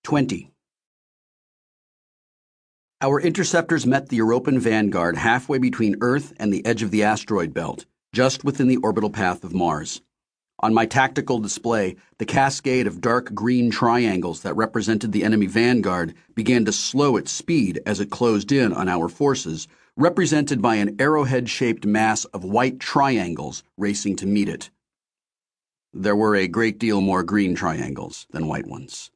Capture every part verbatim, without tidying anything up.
twenty. Our interceptors met the Europan vanguard halfway between Earth and the edge of the asteroid belt, just within the orbital path of Mars. On my tactical display, the cascade of dark green triangles that represented the enemy vanguard began to slow its speed as it closed in on our forces, represented by an arrowhead-shaped mass of white triangles racing to meet it. There were a great deal more green triangles than white ones.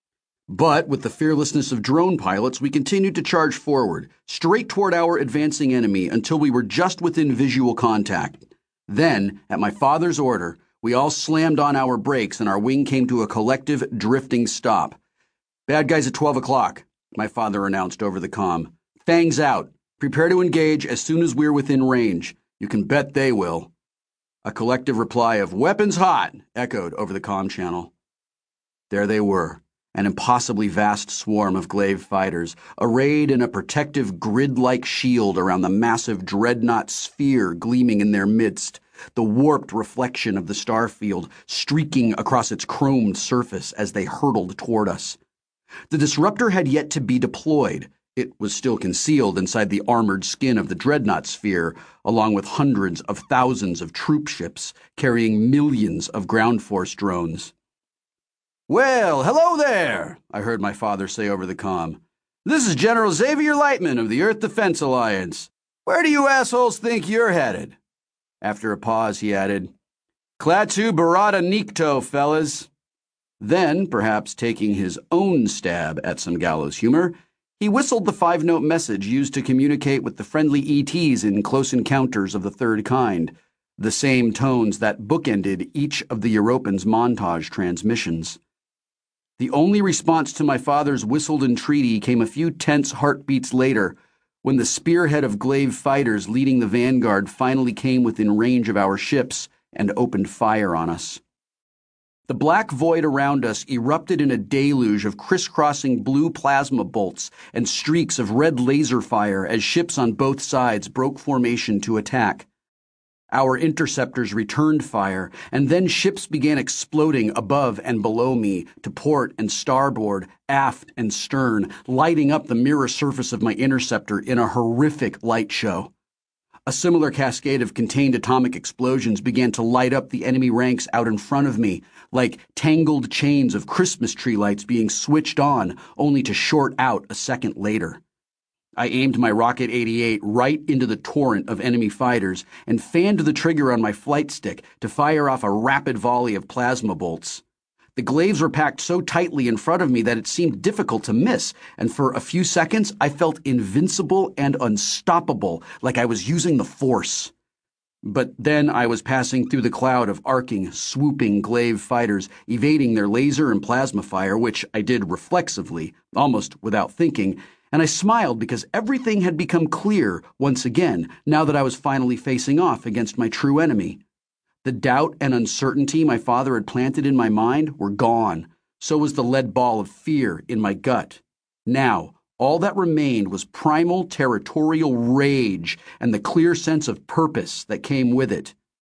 But with the fearlessness of drone pilots, we continued to charge forward, straight toward our advancing enemy until we were just within visual contact. Then, at my father's order, we all slammed on our brakes and our wing came to a collective drifting stop. "Bad guys at twelve o'clock, my father announced over the comm. "Fangs out. Prepare to engage as soon as we're within range. You can bet they will." A collective reply of "Weapons hot" echoed over the comm channel. There they were, an impossibly vast swarm of Glaive fighters, arrayed in a protective grid-like shield around the massive dreadnought sphere gleaming in their midst, the warped reflection of the star field streaking across its chromed surface as they hurtled toward us. The disruptor had yet to be deployed. It was still concealed inside the armored skin of the dreadnought sphere, along with hundreds of thousands of troop ships carrying millions of ground force drones. "Well, hello there," I heard my father say over the comm. "This is General Xavier Lightman of the Earth Defense Alliance. Where do you assholes think you're headed?" After a pause, he added, "Klaatu Barada Nikto, fellas." Then, perhaps taking his own stab at some gallows humor, he whistled the five-note message used to communicate with the friendly E Ts in Close Encounters of the Third Kind, the same tones that bookended each of the Europan's montage transmissions. The only response to my father's whistled entreaty came a few tense heartbeats later, when the spearhead of Glaive fighters leading the vanguard finally came within range of our ships and opened fire on us. The black void around us erupted in a deluge of crisscrossing blue plasma bolts and streaks of red laser fire as ships on both sides broke formation to attack. Our interceptors returned fire, and then ships began exploding above and below me to port and starboard, aft and stern, lighting up the mirror surface of my interceptor in a horrific light show. A similar cascade of contained atomic explosions began to light up the enemy ranks out in front of me, like tangled chains of Christmas tree lights being switched on, only to short out a second later. I aimed my Rocket eighty-eight right into the torrent of enemy fighters and fanned the trigger on my flight stick to fire off a rapid volley of plasma bolts. The Glaives were packed so tightly in front of me that it seemed difficult to miss, and for a few seconds I felt invincible and unstoppable, like I was using the Force. But then I was passing through the cloud of arcing, swooping Glaive fighters, evading their laser and plasma fire, which I did reflexively, almost without thinking, and I smiled because everything had become clear once again now that I was finally facing off against my true enemy. The doubt and uncertainty my father had planted in my mind were gone. So was the lead ball of fear in my gut. Now, all that remained was primal territorial rage and the clear sense of purpose that came with it.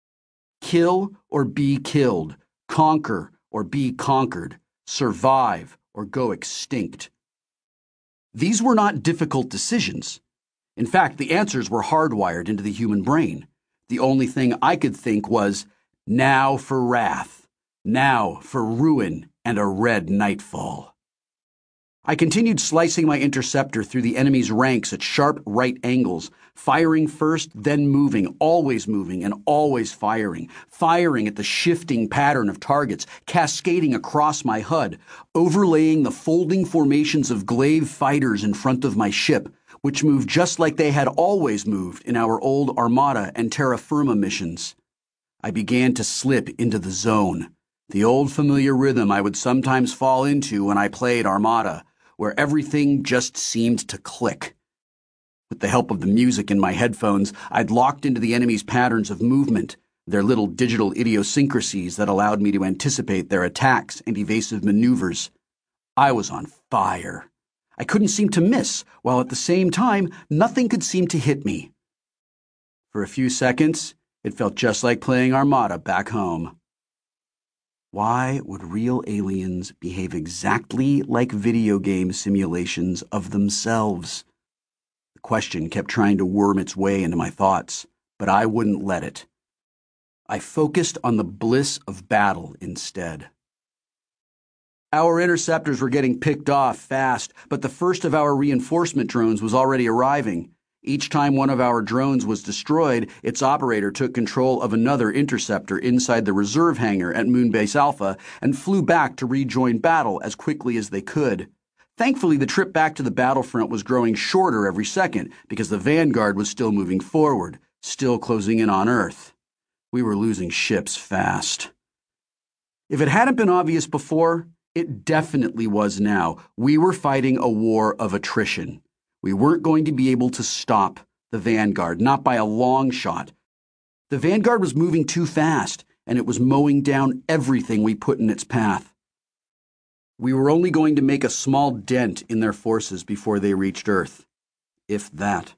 Kill or be killed, conquer or be conquered, survive or go extinct. These were not difficult decisions. In fact, the answers were hardwired into the human brain. The only thing I could think was, now for wrath, now for ruin and a red nightfall. I continued slicing my interceptor through the enemy's ranks at sharp right angles, firing first, then moving, always moving, and always firing, firing at the shifting pattern of targets, cascading across my H U D, overlaying the folding formations of Glaive fighters in front of my ship, which moved just like they had always moved in our old Armada and Terra Firma missions. I began to slip into the zone, the old familiar rhythm I would sometimes fall into when I played Armada, where everything just seemed to click. With the help of the music in my headphones, I'd locked into the enemy's patterns of movement, their little digital idiosyncrasies that allowed me to anticipate their attacks and evasive maneuvers. I was on fire. I couldn't seem to miss, while at the same time, nothing could seem to hit me. For a few seconds, it felt just like playing Armada back home. Why would real aliens behave exactly like video game simulations of themselves? The question kept trying to worm its way into my thoughts, but I wouldn't let it. I focused on the bliss of battle instead. Our interceptors were getting picked off fast, but the first of our reinforcement drones was already arriving. Each time one of our drones was destroyed, its operator took control of another interceptor inside the reserve hangar at Moonbase Alpha and flew back to rejoin battle as quickly as they could. Thankfully, the trip back to the battlefront was growing shorter every second because the Vanguard was still moving forward, still closing in on Earth. We were losing ships fast. If it hadn't been obvious before, it definitely was now. We were fighting a war of attrition. We weren't going to be able to stop the Vanguard, not by a long shot. The Vanguard was moving too fast, and it was mowing down everything we put in its path. We were only going to make a small dent in their forces before they reached Earth, if that.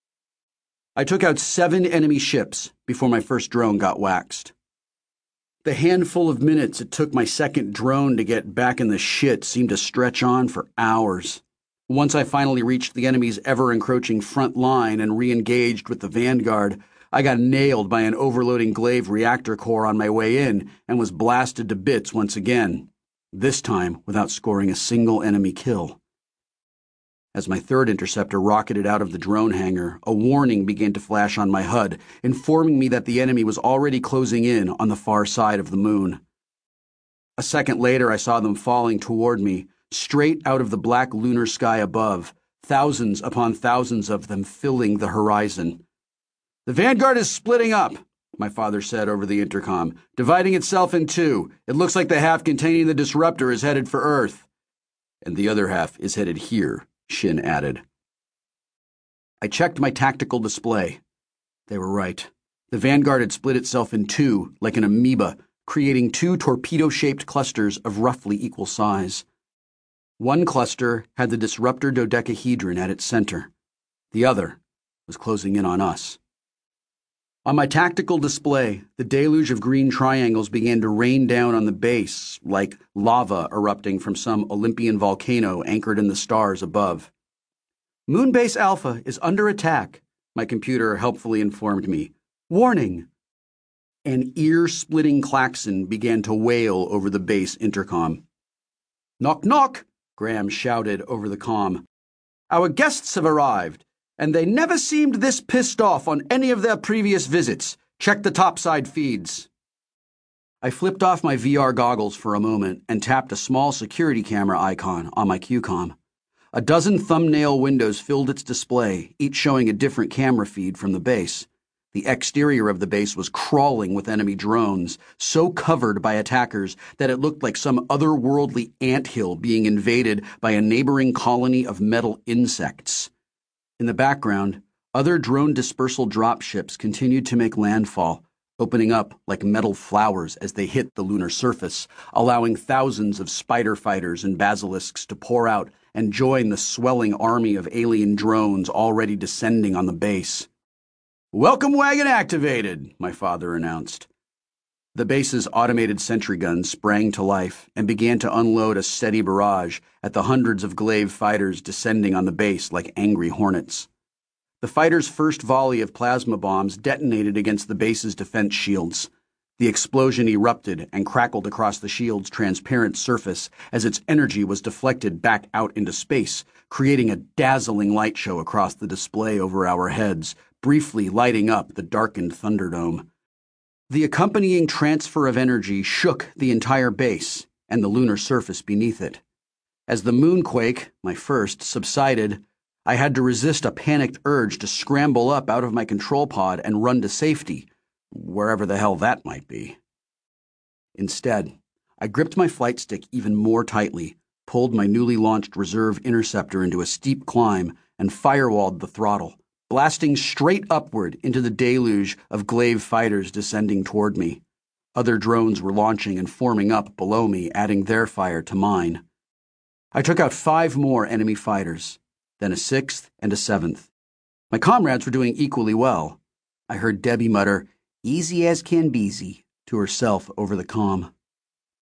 I took out seven enemy ships before my first drone got waxed. The handful of minutes it took my second drone to get back in the shit seemed to stretch on for hours. Once I finally reached the enemy's ever-encroaching front line and re-engaged with the Vanguard, I got nailed by an overloading Glaive reactor core on my way in and was blasted to bits once again, this time without scoring a single enemy kill. As my third interceptor rocketed out of the drone hangar, a warning began to flash on my H U D, informing me that the enemy was already closing in on the far side of the moon. A second later, I saw them falling toward me, straight out of the black lunar sky above, thousands upon thousands of them filling the horizon. "The Vanguard is splitting up," my father said over the intercom, "dividing itself in two. It looks like the half containing the disruptor is headed for Earth." "And the other half is headed here," Shin added. I checked my tactical display. They were right. The Vanguard had split itself in two, like an amoeba, creating two torpedo-shaped clusters of roughly equal size. One cluster had the disruptor dodecahedron at its center. The other was closing in on us. On my tactical display, the deluge of green triangles began to rain down on the base, like lava erupting from some Olympian volcano anchored in the stars above. "Moonbase Alpha is under attack," my computer helpfully informed me. "Warning!" An ear-splitting klaxon began to wail over the base intercom. "Knock, knock!" Graham shouted over the comm. "Our guests have arrived, and they never seemed this pissed off on any of their previous visits. Check the topside feeds." I flipped off my V R goggles for a moment and tapped a small security camera icon on my Q COM. A dozen thumbnail windows filled its display, each showing a different camera feed from the base. The exterior of the base was crawling with enemy drones, so covered by attackers that it looked like some otherworldly anthill being invaded by a neighboring colony of metal insects. In the background, other drone dispersal dropships continued to make landfall, opening up like metal flowers as they hit the lunar surface, allowing thousands of spider fighters and basilisks to pour out and join the swelling army of alien drones already descending on the base. "Welcome wagon activated," my father announced. The base's automated sentry guns sprang to life and began to unload a steady barrage at the hundreds of Glaive fighters descending on the base like angry hornets. The fighters' first volley of plasma bombs detonated against the base's defense shields. The explosion erupted and crackled across the shield's transparent surface as its energy was deflected back out into space, creating a dazzling light show across the display over our heads, briefly lighting up the darkened Thunderdome. The accompanying transfer of energy shook the entire base and the lunar surface beneath it. As the moonquake, my first, subsided, I had to resist a panicked urge to scramble up out of my control pod and run to safety, wherever the hell that might be. Instead, I gripped my flight stick even more tightly, pulled my newly launched reserve interceptor into a steep climb, and firewalled the throttle, blasting straight upward into the deluge of Glaive fighters descending toward me. Other drones were launching and forming up below me, adding their fire to mine. I took out five more enemy fighters, then a sixth and a seventh. My comrades were doing equally well. I heard Debbie mutter, "Easy as can beezy," to herself over the comm.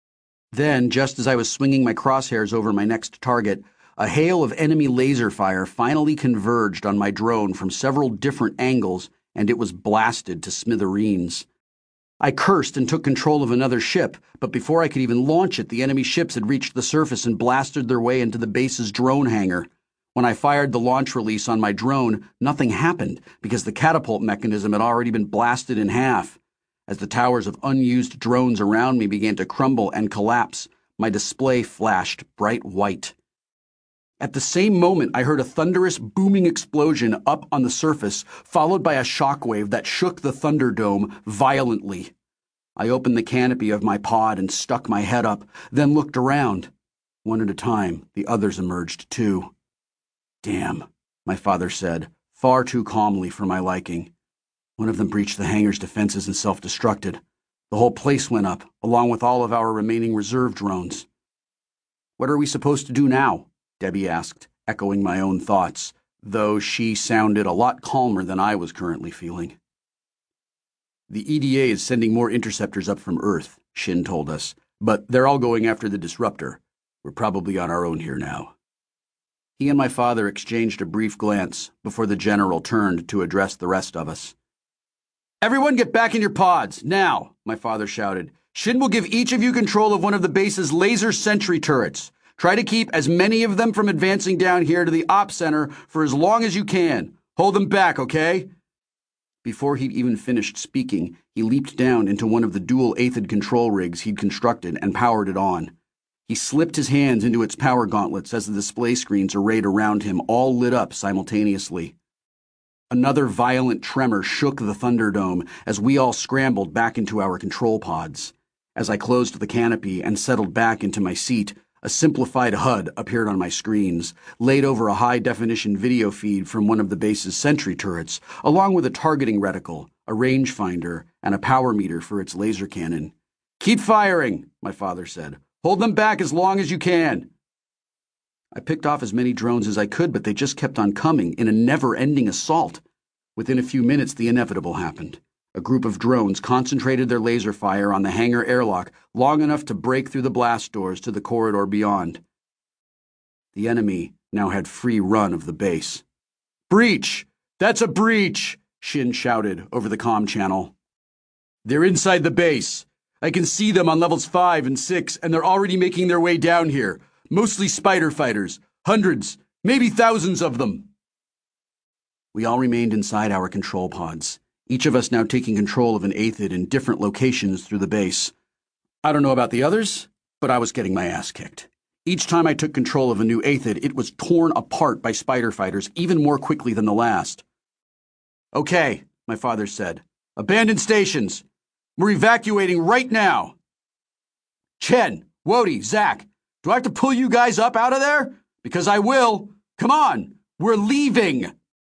Then, just as I was swinging my crosshairs over my next target, a hail of enemy laser fire finally converged on my drone from several different angles, and it was blasted to smithereens. I cursed and took control of another ship, but before I could even launch it, the enemy ships had reached the surface and blasted their way into the base's drone hangar. When I fired the launch release on my drone, nothing happened because the catapult mechanism had already been blasted in half. As the towers of unused drones around me began to crumble and collapse, my display flashed bright white. At the same moment, I heard a thunderous, booming explosion up on the surface, followed by a shockwave that shook the Thunderdome violently. I opened the canopy of my pod and stuck my head up, then looked around. One at a time, the others emerged too. "Damn," my father said, far too calmly for my liking. "One of them breached the hangar's defenses and self-destructed. The whole place went up, along with all of our remaining reserve drones." "What are we supposed to do now?" Debbie asked, echoing my own thoughts, though she sounded a lot calmer than I was currently feeling. "The E D A is sending more interceptors up from Earth," Shin told us, "but they're all going after the disruptor. We're probably on our own here now." He and my father exchanged a brief glance before the general turned to address the rest of us. "Everyone get back in your pods, now," my father shouted. "Shin will give each of you control of one of the base's laser sentry turrets. Try to keep as many of them from advancing down here to the op center for as long as you can. Hold them back, okay?" Before he'd even finished speaking, he leaped down into one of the dual Aethid control rigs he'd constructed and powered it on. He slipped his hands into its power gauntlets as the display screens arrayed around him all lit up simultaneously. Another violent tremor shook the Thunderdome as we all scrambled back into our control pods. As I closed the canopy and settled back into my seat, a simplified H U D appeared on my screens, laid over a high-definition video feed from one of the base's sentry turrets, along with a targeting reticle, a rangefinder, and a power meter for its laser cannon. "Keep firing," my father said. "Hold them back as long as you can." I picked off as many drones as I could, but they just kept on coming in a never-ending assault. Within a few minutes, the inevitable happened. A group of drones concentrated their laser fire on the hangar airlock long enough to break through the blast doors to the corridor beyond. The enemy now had free run of the base. "Breach! That's a breach!" Shin shouted over the comm channel. "They're inside the base. I can see them on levels five and six, and they're already making their way down here. Mostly spider fighters. Hundreds, maybe thousands of them." We all remained inside our control pods, each of us now taking control of an Aethid in different locations through the base. I don't know about the others, but I was getting my ass kicked. Each time I took control of a new Aethid, it was torn apart by spider fighters even more quickly than the last. "Okay," my father said. "Abandon stations. We're evacuating right now." "Chen, Wody, Zach, do I have to pull you guys up out of there? Because I will. Come on, we're leaving."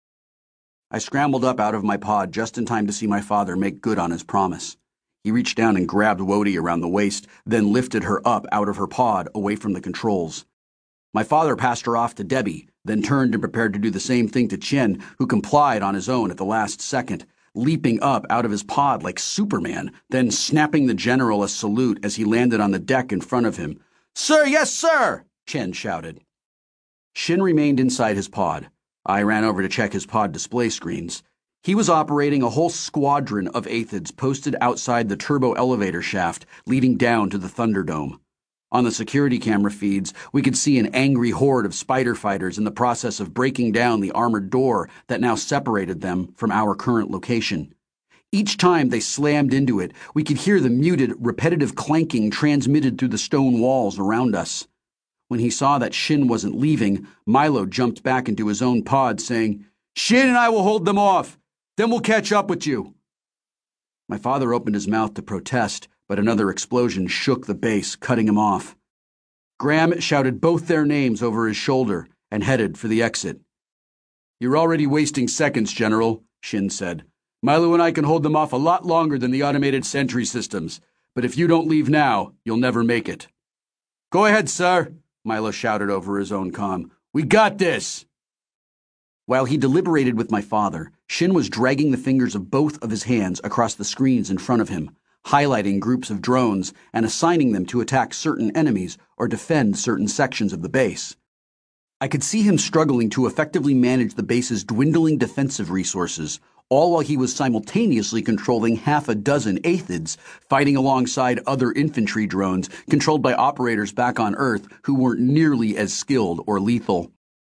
I scrambled up out of my pod just in time to see my father make good on his promise. He reached down and grabbed Wody around the waist, then lifted her up out of her pod away from the controls. My father passed her off to Debbie, then turned and prepared to do the same thing to Chen, who complied on his own at the last second, leaping up out of his pod like Superman, then snapping the general a salute as he landed on the deck in front of him. "Sir, yes, sir!" Chen shouted. Shin remained inside his pod. I ran over to check his pod display screens. He was operating a whole squadron of Aethids posted outside the turbo elevator shaft leading down to the Thunderdome. On the security camera feeds, we could see an angry horde of spider fighters in the process of breaking down the armored door that now separated them from our current location. Each time they slammed into it, we could hear the muted, repetitive clanking transmitted through the stone walls around us. When he saw that Shin wasn't leaving, Milo jumped back into his own pod, saying, "Shin and I will hold them off. Then we'll catch up with you." My father opened his mouth to protest, but another explosion shook the base, cutting him off. Graham shouted both their names over his shoulder and headed for the exit. "You're already wasting seconds, General," Shin said. "Milo and I can hold them off a lot longer than the automated sentry systems, but if you don't leave now, you'll never make it." "Go ahead, sir," Milo shouted over his own comm. "We got this!" While he deliberated with my father, Shin was dragging the fingers of both of his hands across the screens in front of him, highlighting groups of drones and assigning them to attack certain enemies or defend certain sections of the base. I could see him struggling to effectively manage the base's dwindling defensive resources, all while he was simultaneously controlling half a dozen Aethids, fighting alongside other infantry drones controlled by operators back on Earth who weren't nearly as skilled or lethal.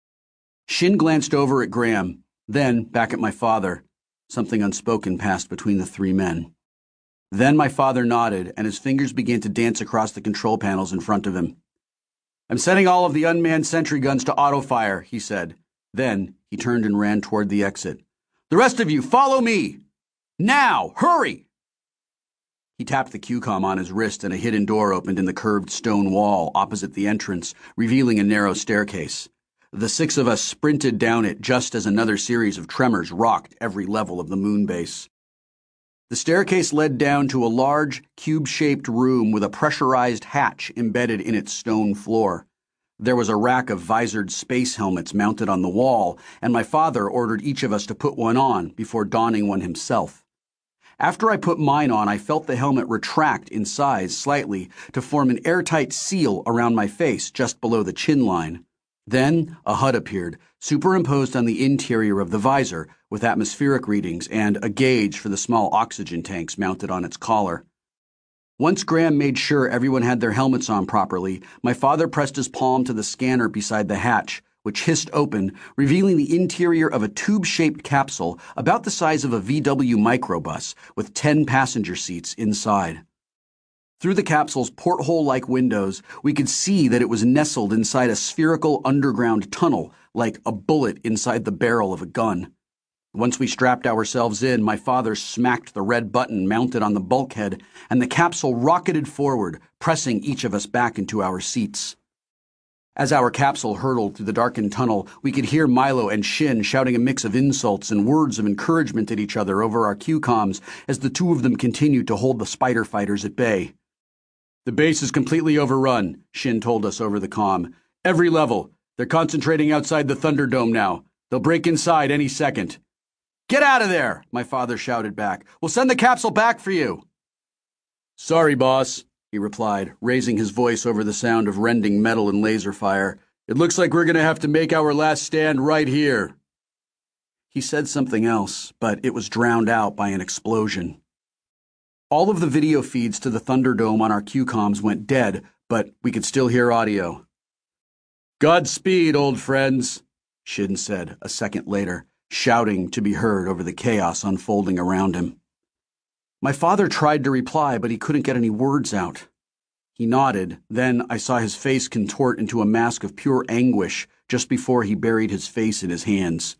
Shin glanced over at Graham, then back at my father. Something unspoken passed between the three men. Then my father nodded, and his fingers began to dance across the control panels in front of him. "I'm setting all of the unmanned sentry guns to auto-fire," he said. Then he turned and ran toward the exit. "The rest of you, follow me! Now! Hurry!" He tapped the Q COM on his wrist, and a hidden door opened in the curved stone wall opposite the entrance, revealing a narrow staircase. The six of us sprinted down it just as another series of tremors rocked every level of the moon base. The staircase led down to a large, cube-shaped room with a pressurized hatch embedded in its stone floor. There was a rack of visored space helmets mounted on the wall, and my father ordered each of us to put one on before donning one himself. After I put mine on, I felt the helmet retract in size slightly to form an airtight seal around my face just below the chin line. Then a H U D appeared, superimposed on the interior of the visor, with atmospheric readings and a gauge for the small oxygen tanks mounted on its collar. Once Graham made sure everyone had their helmets on properly, my father pressed his palm to the scanner beside the hatch, which hissed open, revealing the interior of a tube-shaped capsule about the size of a V W microbus, with ten passenger seats inside. Through the capsule's porthole-like windows, we could see that it was nestled inside a spherical underground tunnel, like a bullet inside the barrel of a gun. Once we strapped ourselves in, my father smacked the red button mounted on the bulkhead, and the capsule rocketed forward, pressing each of us back into our seats. As our capsule hurtled through the darkened tunnel, we could hear Milo and Shin shouting a mix of insults and words of encouragement at each other over our Q COMs as the two of them continued to hold the spider fighters at bay. "The base is completely overrun," Shin told us over the comm. "Every level. They're concentrating outside the Thunderdome now. They'll break inside any second." "Get out of there!" my father shouted back. "We'll send the capsule back for you." "Sorry, boss," he replied, raising his voice over the sound of rending metal and laser fire. "It looks like we're going to have to make our last stand right here." He said something else, but it was drowned out by an explosion. All of the video feeds to the Thunderdome on our Q COMs went dead, but we could still hear audio. "Godspeed, old friends," Shin said a second later, shouting to be heard over the chaos unfolding around him. My father tried to reply, but he couldn't get any words out. He nodded, then I saw his face contort into a mask of pure anguish just before he buried his face in his hands.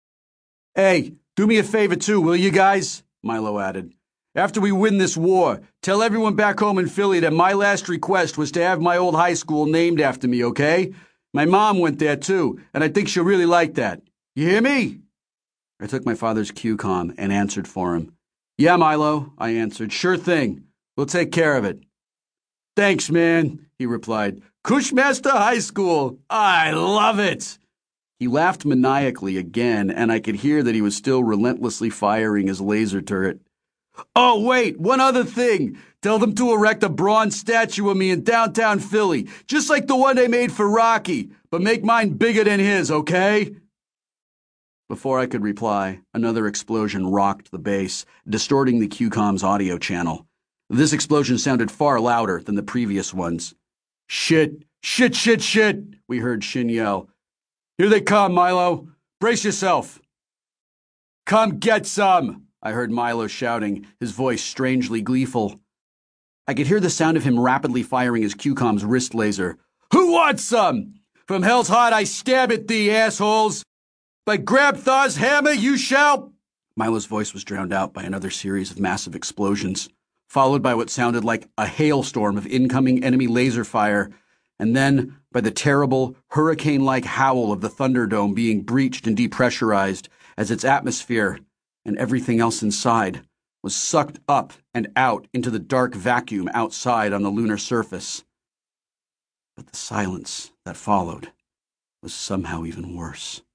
"Hey, do me a favor too, will you guys?" Milo added. "After we win this war, tell everyone back home in Philly that my last request was to have my old high school named after me, okay? My mom went there too, and I think she'll really like that. You hear me?" I took my father's Q COM and answered for him. "Yeah, Milo," I answered. "Sure thing. We'll take care of it." "Thanks, man," he replied. "Cushmaster High School. I love it." He laughed maniacally again, and I could hear that he was still relentlessly firing his laser turret. "Oh, wait, one other thing. Tell them to erect a bronze statue of me in downtown Philly, just like the one they made for Rocky, but make mine bigger than his, okay?" Before I could reply, another explosion rocked the base, distorting the Q COM's audio channel. This explosion sounded far louder than the previous ones. "Shit, shit, shit, shit," we heard Shin yell. "Here they come, Milo. Brace yourself." "Come get some," I heard Milo shouting, his voice strangely gleeful. I could hear the sound of him rapidly firing his Q COM's wrist laser. "Who wants some? From hell's heart I stab at thee, assholes! By Grabthar's hammer you shall—" Milo's voice was drowned out by another series of massive explosions, followed by what sounded like a hailstorm of incoming enemy laser fire, and then by the terrible, hurricane-like howl of the Thunderdome being breached and depressurized as its atmosphere and everything else inside was sucked up and out into the dark vacuum outside on the lunar surface. But the silence that followed was somehow even worse.